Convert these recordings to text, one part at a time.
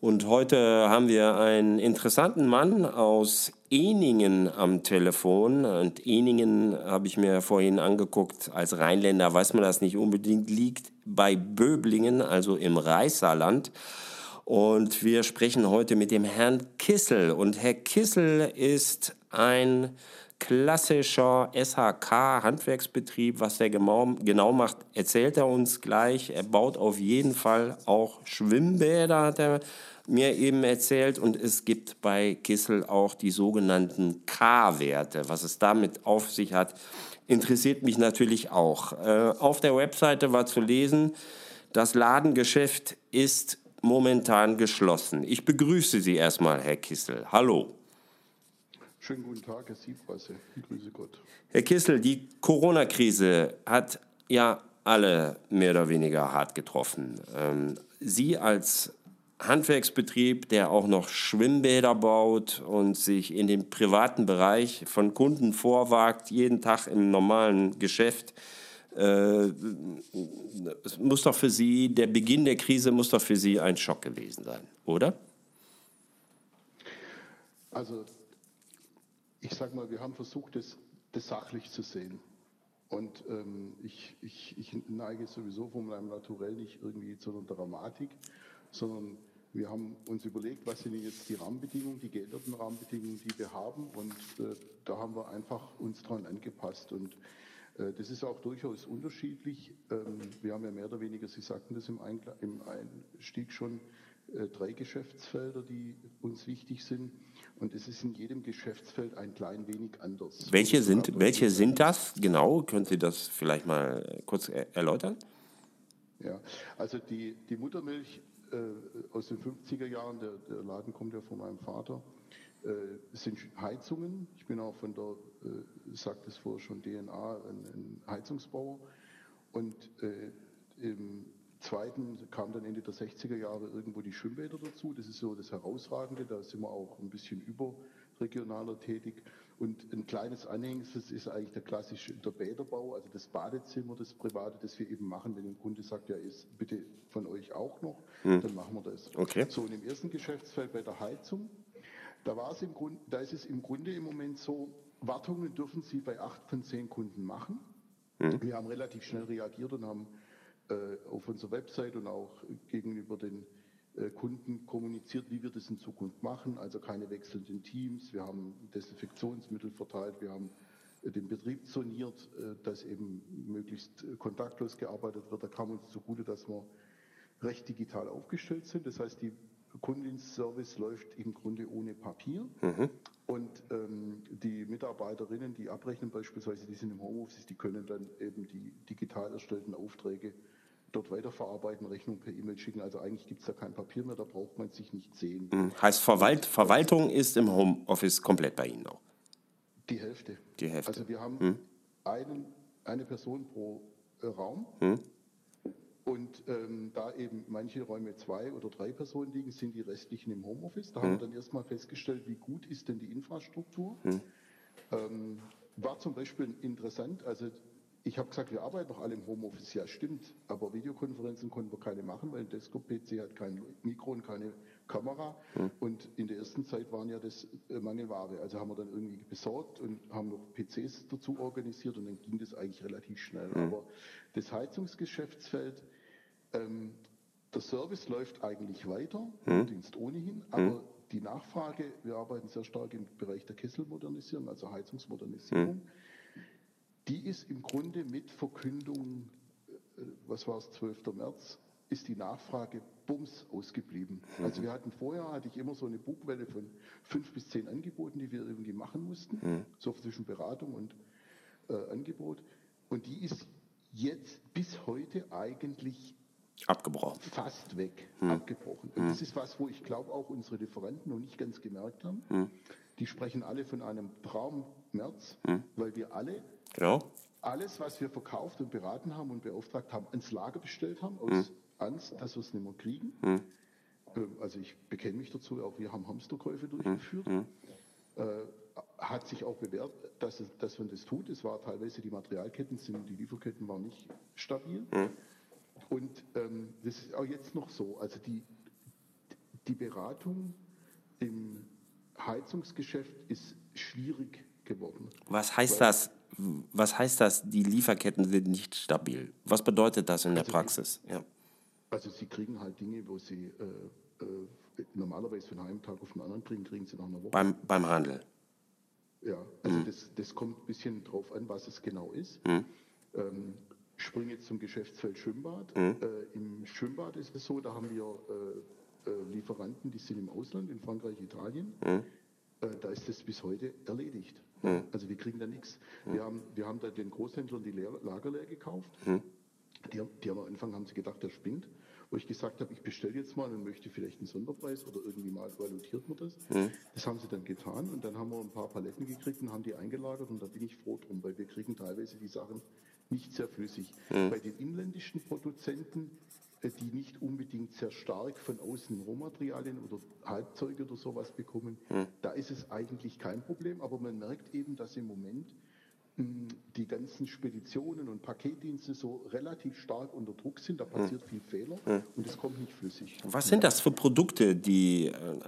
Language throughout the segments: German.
Und heute haben wir einen interessanten Mann aus Ehningen am Telefon. Und Ehningen habe ich mir vorhin angeguckt. Als Rheinländer weiß man das nicht unbedingt. Liegt bei Böblingen, also im Reichssaarland. Und wir sprechen heute mit dem Herrn Kissel. Und Herr Kissel ist ein klassischer SHK-Handwerksbetrieb. Was der genau macht, erzählt er uns gleich. Er baut auf jeden Fall auch Schwimmbäder, hat er mir eben erzählt. Und es gibt bei Kissel auch die sogenannten K-Werte. Was es damit auf sich hat, interessiert mich natürlich auch. Auf der Webseite war zu lesen, das Ladengeschäft ist momentan geschlossen. Ich begrüße Sie erstmal, Herr Kissel. Hallo. Schönen guten Tag, Herr Siebrasse. Grüße Gott. Herr Kissel, die Corona-Krise hat ja alle mehr oder weniger hart getroffen. Sie als Handwerksbetrieb, der auch noch Schwimmbäder baut und sich in den privaten Bereich von Kunden vorwagt, jeden Tag im normalen Geschäft, es muss doch für Sie, der Beginn der Krise muss doch für Sie ein Schock gewesen sein, oder? Also, ich sage mal, wir haben versucht, das sachlich zu sehen. Und ich neige sowieso von meinem Naturell nicht irgendwie zu einer Dramatik, sondern wir haben uns überlegt, was sind denn jetzt die Rahmenbedingungen, die geänderten Rahmenbedingungen, die wir haben. Und da haben wir einfach uns dran angepasst. Und das ist auch durchaus unterschiedlich. Wir haben ja mehr oder weniger, Sie sagten das im Einstieg schon, 3 Geschäftsfelder, die uns wichtig sind. Und es ist in jedem Geschäftsfeld ein klein wenig anders. Welche sind das genau? Können Sie das vielleicht mal kurz erläutern? Ja, also die Muttermilch aus den 50er Jahren, der Laden kommt ja von meinem Vater, sind Heizungen. Ich bin auch von der, sagt es vorher schon, DNA, ein Heizungsbauer. Und im Zweiten kam dann Ende der 60er Jahre irgendwo die Schwimmbäder dazu. Das ist so das Herausragende. Da sind wir auch ein bisschen überregionaler tätig. Und ein kleines Anhängsel ist eigentlich der Bäderbau, also das Badezimmer, das Private, das wir eben machen, wenn ein Kunde sagt, ja, ist bitte von euch auch noch, dann machen wir das. Okay. So, und im ersten Geschäftsfeld bei der Heizung, da ist es im Grunde im Moment so, Wartungen dürfen Sie bei 8 von 10 Kunden machen. Wir haben relativ schnell reagiert und haben auf unserer Website und auch gegenüber den Kunden kommuniziert, wie wir das in Zukunft machen. Also keine wechselnden Teams. Wir haben Desinfektionsmittel verteilt. Wir haben den Betrieb soniert, dass eben möglichst kontaktlos gearbeitet wird. Da kam uns zugute, dass wir recht digital aufgestellt sind. Das heißt, die Kundendienstservice läuft im Grunde ohne Papier. Und die Mitarbeiterinnen, die abrechnen beispielsweise, die sind im Homeoffice, die können dann eben die digital erstellten Aufträge dort weiterverarbeiten, Rechnung per E-Mail schicken. Also eigentlich gibt es da kein Papier mehr, da braucht man sich nicht sehen. Heißt, Verwaltung ist im Homeoffice komplett bei Ihnen auch? Die Hälfte. Die Hälfte. Also wir haben eine Person pro Raum. Und da eben manche Räume 2 oder 3 Personen liegen, sind die restlichen im Homeoffice. Da haben wir dann erstmal festgestellt, wie gut ist denn die Infrastruktur. War zum Beispiel interessant, also ich habe gesagt, wir arbeiten doch alle im Homeoffice. Ja, stimmt, aber Videokonferenzen konnten wir keine machen, weil ein Desktop-PC hat kein Mikro und keine Kamera. Und in der ersten Zeit waren ja das Mangelware. Also haben wir dann irgendwie besorgt und haben noch PCs dazu organisiert und dann ging das eigentlich relativ schnell. Aber das Heizungsgeschäftsfeld, der Service läuft eigentlich weiter, Dienst ohnehin, aber die Nachfrage, wir arbeiten sehr stark im Bereich der Kesselmodernisierung, also Heizungsmodernisierung, die ist im Grunde mit Verkündung, was war es, 12. März, ist die Nachfrage bums ausgeblieben. Also hatte ich immer so eine Bugwelle von 5 bis 10 Angeboten, die wir irgendwie machen mussten, so zwischen Beratung und Angebot. Und die ist jetzt bis heute eigentlich abgebrochen. Fast weg, abgebrochen. Und das ist was, wo ich glaube auch unsere Lieferanten noch nicht ganz gemerkt haben. Die sprechen alle von einem Traum-März, weil wir alle alles, was wir verkauft und beraten haben und beauftragt haben, ans Lager bestellt haben, aus Angst, dass wir es nicht mehr kriegen. Also ich bekenne mich dazu, auch wir haben Hamsterkäufe durchgeführt. Hat sich auch bewährt, dass man das tut. Es war teilweise die Materialketten, die Lieferketten waren nicht stabil. Und das ist auch jetzt noch so. Also die Beratung im Heizungsgeschäft ist schwierig geworden. Was heißt das? Was heißt das, die Lieferketten sind nicht stabil? Was bedeutet das in der Praxis? Also Sie kriegen halt Dinge, wo Sie normalerweise von einem Tag auf den anderen kriegen Sie nach einer Woche. Beim Handel? Ja, also das kommt ein bisschen drauf an, was es genau ist. Springe jetzt zum Geschäftsfeld Schwimmbad. Im Schwimmbad ist es so, da haben wir Lieferanten, die sind im Ausland, in Frankreich, Italien. Da ist das bis heute erledigt. Also wir kriegen da nichts. Wir haben da den Großhändlern die Lager leer gekauft. Die haben am Anfang haben sie gedacht, der spinnt. Wo ich gesagt habe, ich bestelle jetzt mal und möchte vielleicht einen Sonderpreis oder irgendwie mal valutiert man das. Das haben sie dann getan und dann haben wir ein paar Paletten gekriegt und haben die eingelagert und da bin ich froh drum, weil wir kriegen teilweise die Sachen nicht sehr flüssig. Bei den inländischen Produzenten, die nicht unbedingt sehr stark von außen Rohmaterialien oder Halbzeuge oder sowas bekommen, da ist es eigentlich kein Problem, aber man merkt eben, dass im Moment die ganzen Speditionen und Paketdienste so relativ stark unter Druck sind, da passiert viel Fehler und es kommt nicht flüssig. Was sind das für Produkte, die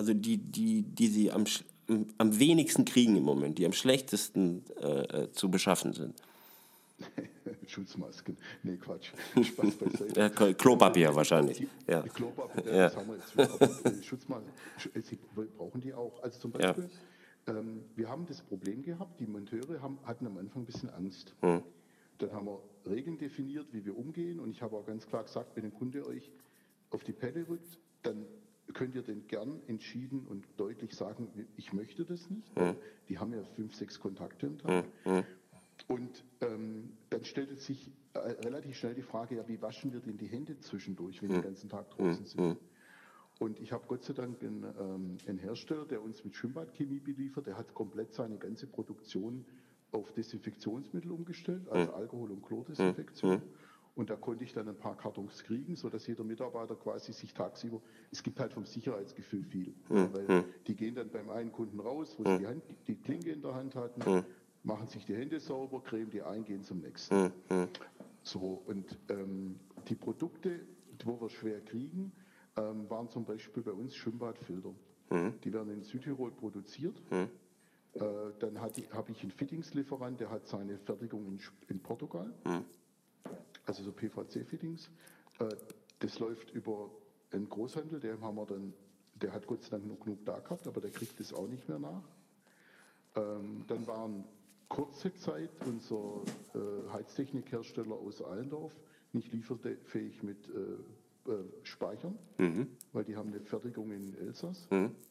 Sie am wenigsten kriegen im Moment, die am schlechtesten zu beschaffen sind? Schutzmasken. Nee, Quatsch. Spaß beiseite. Klopapier wahrscheinlich. Klopapier, das haben wir jetzt wieder. Aber Schutzmasken, Sie brauchen die auch. Also zum Beispiel, wir haben das Problem gehabt, die Monteure hatten am Anfang ein bisschen Angst. Dann haben wir Regeln definiert, wie wir umgehen. Und ich habe auch ganz klar gesagt, wenn ein Kunde euch auf die Pelle rückt, dann könnt ihr den gern entschieden und deutlich sagen, ich möchte das nicht. Die haben ja 5, 6 Kontakte am Tag. Und dann stellte sich relativ schnell die Frage, ja, wie waschen wir denn die Hände zwischendurch, wenn wir den ganzen Tag draußen sind? Und ich habe Gott sei Dank einen Hersteller, der uns mit Schwimmbadchemie beliefert, der hat komplett seine ganze Produktion auf Desinfektionsmittel umgestellt, also Alkohol- und Chlordesinfektion. Und da konnte ich dann ein paar Kartons kriegen, sodass jeder Mitarbeiter quasi sich tagsüber, es gibt halt vom Sicherheitsgefühl viel, weil die gehen dann beim einen Kunden raus, wo sie die Klinke in der Hand hatten, machen sich die Hände sauber, cremen die ein, gehen zum nächsten. So, und die Produkte, wo wir schwer kriegen, waren zum Beispiel bei uns Schwimmbadfilter. Die werden in Südtirol produziert. Dann habe ich einen Fittingslieferant, der hat seine Fertigung in Portugal. Also so PVC-Fittings. Das läuft über einen Großhandel, der hat Gott sei Dank noch genug da gehabt, aber der kriegt das auch nicht mehr nach. Dann waren kurze Zeit unser Heiztechnikhersteller aus Allendorf nicht lieferfähig mit Speichern, weil die haben eine Fertigung in Elsass.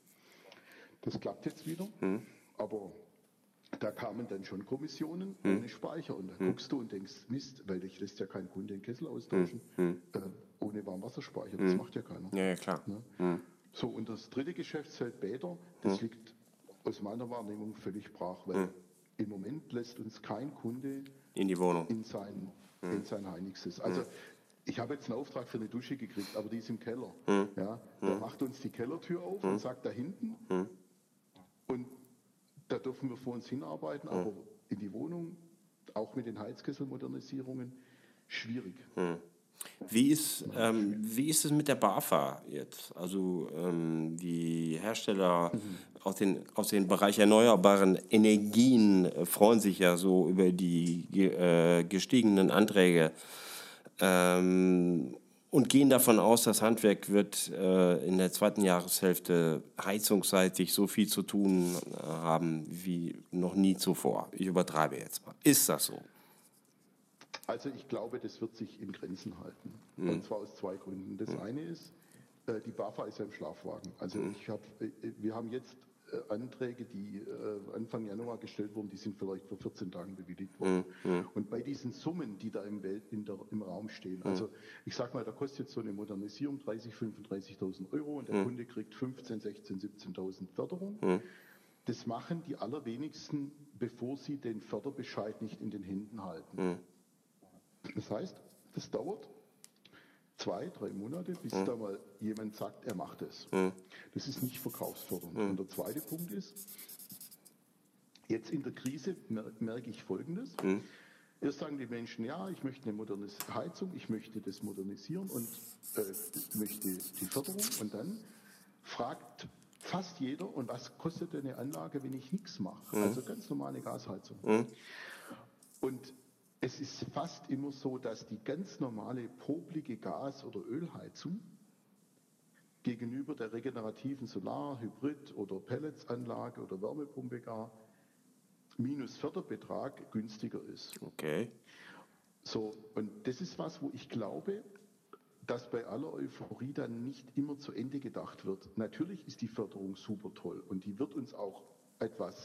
Das klappt jetzt wieder, aber da kamen dann schon Kommissionen ohne Speicher und dann guckst du und denkst, Mist, weil dich lässt ja kein Kunde den Kessel austauschen ohne Warmwasserspeicher, das macht ja keiner. Ja, klar. Ne? So, und das dritte Geschäftsfeld Bäder, das liegt aus meiner Wahrnehmung völlig brach, weil im Moment lässt uns kein Kunde in die Wohnung, in sein Heinigstes. Also ich habe jetzt einen Auftrag für eine Dusche gekriegt, aber die ist im Keller. Ja, der macht uns die Kellertür auf und sagt da hinten und da dürfen wir vor uns hinarbeiten, aber in die Wohnung, auch mit den Heizkesselmodernisierungen, schwierig. Wie ist es mit der BAFA jetzt? Also die Hersteller aus dem Bereich erneuerbaren Energien freuen sich ja so über die gestiegenen Anträge und gehen davon aus, das Handwerk wird in der zweiten Jahreshälfte heizungsseitig so viel zu tun haben wie noch nie zuvor. Ich übertreibe jetzt mal. Ist das so? Also ich glaube, das wird sich in Grenzen halten. Und zwar aus 2 Gründen. Das eine ist, die BAFA ist ja im Schlafwagen. Also wir haben jetzt Anträge, die Anfang Januar gestellt wurden, die sind vielleicht vor 14 Tagen bewilligt worden. Und bei diesen Summen, die da im Raum stehen, also ich sag mal, da kostet jetzt so eine Modernisierung 30.000, 35.000 Euro und der Kunde kriegt 15.000, 16.000, 17.000 Förderung. Das machen die allerwenigsten, bevor sie den Förderbescheid nicht in den Händen halten. Das heißt, das dauert 2, 3 Monate, bis da mal jemand sagt, er macht es. Das ist nicht verkaufsfördernd. Und der zweite Punkt ist, jetzt in der Krise merke ich Folgendes. Erst sagen die Menschen, ja, ich möchte eine Heizung, ich möchte das modernisieren und möchte die Förderung. Und dann fragt fast jeder, und was kostet denn eine Anlage, wenn ich nichts mache? Also ganz normale Gasheizung. Und es ist fast immer so, dass die ganz normale poplige Gas- oder Ölheizung gegenüber der regenerativen Solar-, Hybrid- oder Pelletsanlage oder Wärmepumpe gar minus Förderbetrag günstiger ist. Okay. So, und das ist was, wo ich glaube, dass bei aller Euphorie dann nicht immer zu Ende gedacht wird. Natürlich ist die Förderung super toll und die wird uns auch etwas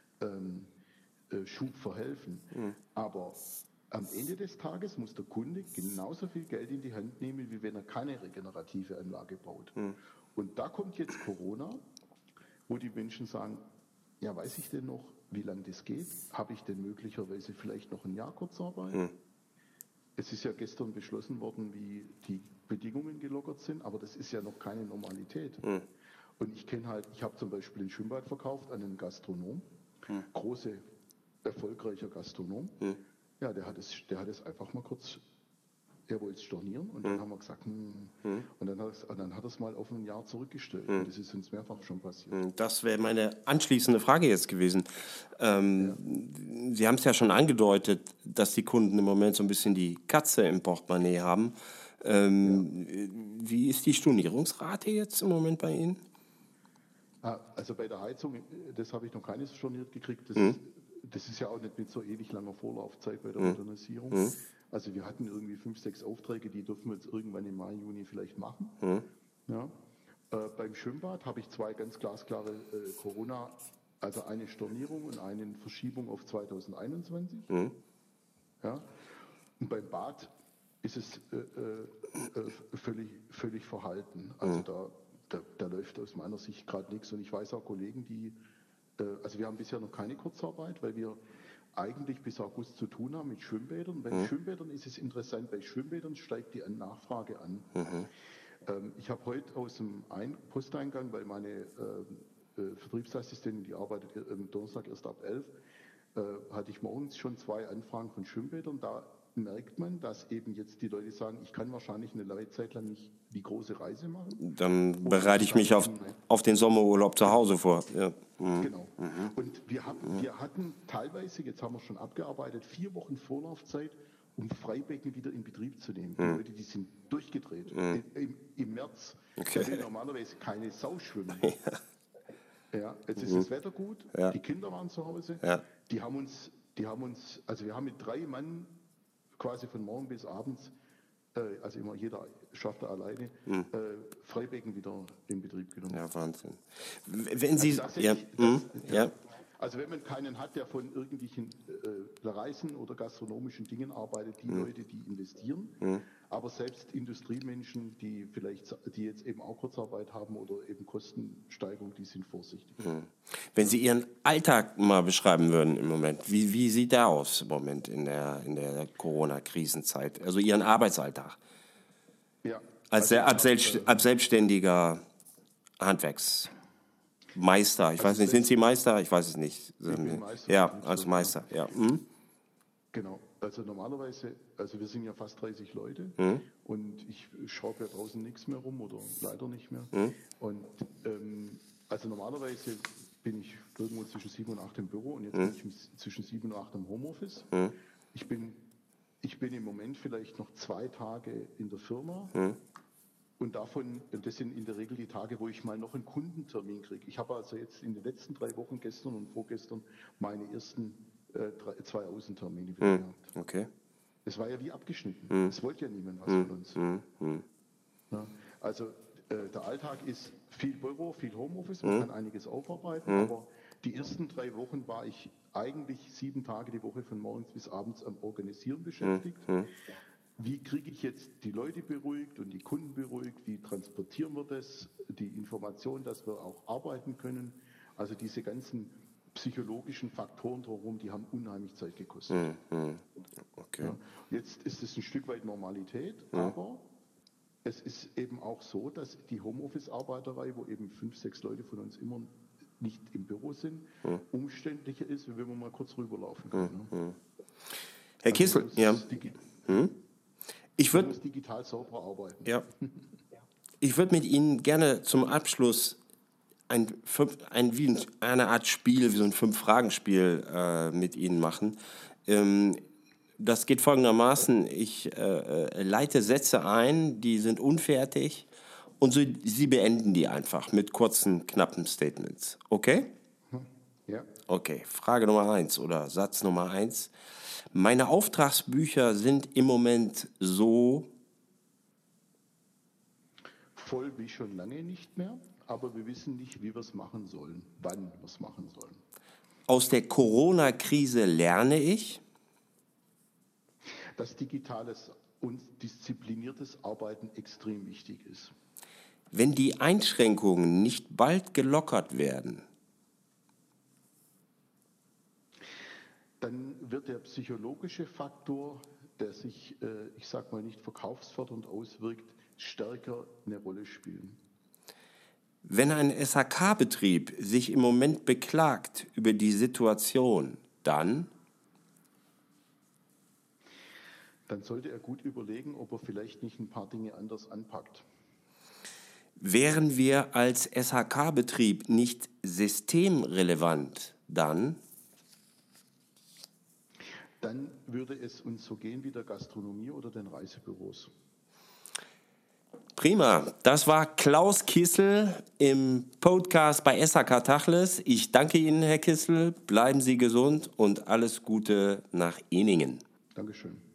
Schub verhelfen. Aber am Ende des Tages muss der Kunde genauso viel Geld in die Hand nehmen, wie wenn er keine regenerative Anlage baut. Und da kommt jetzt Corona, wo die Menschen sagen, ja, weiß ich denn noch, wie lange das geht? Habe ich denn möglicherweise vielleicht noch ein Jahr Kurzarbeit? Es ist ja gestern beschlossen worden, wie die Bedingungen gelockert sind, aber das ist ja noch keine Normalität. Und ich habe zum Beispiel ein Schwimmbad verkauft an einen Gastronom, große, erfolgreicher Gastronom. Ja, der hat es einfach mal kurz, er wollte es stornieren und dann haben wir gesagt, und dann hat er es mal auf ein Jahr zurückgestellt. Und das ist uns mehrfach schon passiert. Das wäre meine anschließende Frage jetzt gewesen. Sie haben es ja schon angedeutet, dass die Kunden im Moment so ein bisschen die Katze im Portemonnaie haben. Wie ist die Stornierungsrate jetzt im Moment bei Ihnen? Also bei der Heizung, das habe ich noch keines storniert gekriegt. Das ist ja auch nicht mit so ewig langer Vorlaufzeit bei der Modernisierung. Also wir hatten irgendwie 5, 6 Aufträge, die dürfen wir jetzt irgendwann im Mai, Juni vielleicht machen. Ja. Beim Schwimmbad habe ich 2 ganz glasklare Corona, also eine Stornierung und eine Verschiebung auf 2021. Ja. Und beim Bad ist es völlig verhalten. Also da läuft aus meiner Sicht gerade nichts. Und ich weiß auch Kollegen, also wir haben bisher noch keine Kurzarbeit, weil wir eigentlich bis August zu tun haben mit Schwimmbädern. Bei Schwimmbädern ist es interessant, bei Schwimmbädern steigt die Nachfrage an. Ich habe heute aus dem Posteingang, weil meine Vertriebsassistentin, die arbeitet am Donnerstag erst ab 11, hatte ich morgens schon 2 Anfragen von Schwimmbädern. Da merkt man, dass eben jetzt die Leute sagen, ich kann wahrscheinlich eine lange Zeit lang nicht die große Reise machen. Dann bereite ich mich auf den Sommerurlaub zu Hause vor. Ja. Genau. Und wir hatten teilweise, jetzt haben wir schon abgearbeitet, 4 Wochen Vorlaufzeit, um Freibecken wieder in Betrieb zu nehmen. Die Leute, die sind durchgedreht. Im März, da will normalerweise keine Sau schwimmen. Ja, jetzt ist das Wetter gut, die Kinder waren zu Hause, die haben uns, also wir haben mit 3 Mann quasi von morgen bis abends, also immer jeder schafft er alleine, Freibecken wieder in Betrieb genommen. Ja, Wahnsinn. Wenn Sie, Also wenn man keinen hat, der von irgendwelchen Reisen oder gastronomischen Dingen arbeitet, die Leute, die investieren, aber selbst Industriemenschen, die jetzt eben auch Kurzarbeit haben oder eben Kostensteigerung, die sind vorsichtig. Wenn Sie Ihren Alltag mal beschreiben würden im Moment, wie sieht der aus im Moment in der Corona-Krisenzeit? Also Ihren Arbeitsalltag? Ja. Als selbstständiger Handwerksmeister. Ich weiß nicht, sind Sie Meister? Ich weiß es nicht. Ich bin Meister. Ja, als Meister, ja. Genau. Also normalerweise, wir sind ja fast 30 Leute und ich schraube ja draußen nichts mehr rum oder leider nicht mehr. Und also normalerweise bin ich irgendwo zwischen 7 und 8 im Büro und jetzt bin ich zwischen 7 und 8 im Homeoffice. Ich bin im Moment vielleicht noch 2 Tage in der Firma. Und das sind in der Regel die Tage, wo ich mal noch einen Kundentermin kriege. Ich habe also jetzt in den letzten 3 Wochen, gestern und vorgestern, meine ersten 2 Außentermine wieder gehabt. Okay. Es war ja wie abgeschnitten. Es wollte ja niemand was von uns. Ja, also der Alltag ist viel Büro, viel Homeoffice, man kann einiges aufarbeiten, aber die ersten 3 Wochen war ich eigentlich 7 Tage die Woche von morgens bis abends am Organisieren beschäftigt. Wie kriege ich jetzt die Leute beruhigt und die Kunden beruhigt? Wie transportieren wir das? Die Information, dass wir auch arbeiten können. Also diese ganzen psychologischen Faktoren drumherum, die haben unheimlich Zeit gekostet. Okay. Ja, jetzt ist es ein Stück weit Normalität, aber es ist eben auch so, dass die Homeoffice-Arbeiterei, wo eben 5, 6 Leute von uns immer nicht im Büro sind, umständlicher ist, wie wenn man mal kurz rüberlaufen kann. Herr Kissel, ja. Man muss digital sauber arbeiten. Ja. Ich würde mit Ihnen gerne zum Abschluss eine Art Spiel, wie so ein Fünf-Fragen-Spiel mit Ihnen machen. Das geht folgendermaßen: Ich leite Sätze ein, die sind unfertig und Sie beenden die einfach mit kurzen, knappen Statements. Okay? Ja. Okay, Frage Nummer 1 oder Satz Nummer 1. Meine Auftragsbücher sind im Moment so Voll wie schon lange nicht mehr, aber wir wissen nicht, wie wir es machen sollen, wann wir es machen sollen. aus der Corona-Krise lerne ich. Dass digitales und diszipliniertes Arbeiten extrem wichtig ist. Wenn die Einschränkungen nicht bald gelockert werden, Dann wird der psychologische Faktor, der sich, ich sag mal, nicht verkaufsfördernd auswirkt, stärker eine Rolle spielen. wenn ein SHK-Betrieb sich im Moment beklagt über die Situation, dann sollte er gut überlegen, ob er vielleicht nicht ein paar Dinge anders anpackt. wären wir als SHK-Betrieb nicht systemrelevant, dann würde es uns so gehen wie der Gastronomie oder den Reisebüros. Prima, das war Klaus Kissel im Podcast bei SHK Tacheles. Ich danke Ihnen, Herr Kissel, bleiben Sie gesund und alles Gute nach Eningen. Dankeschön.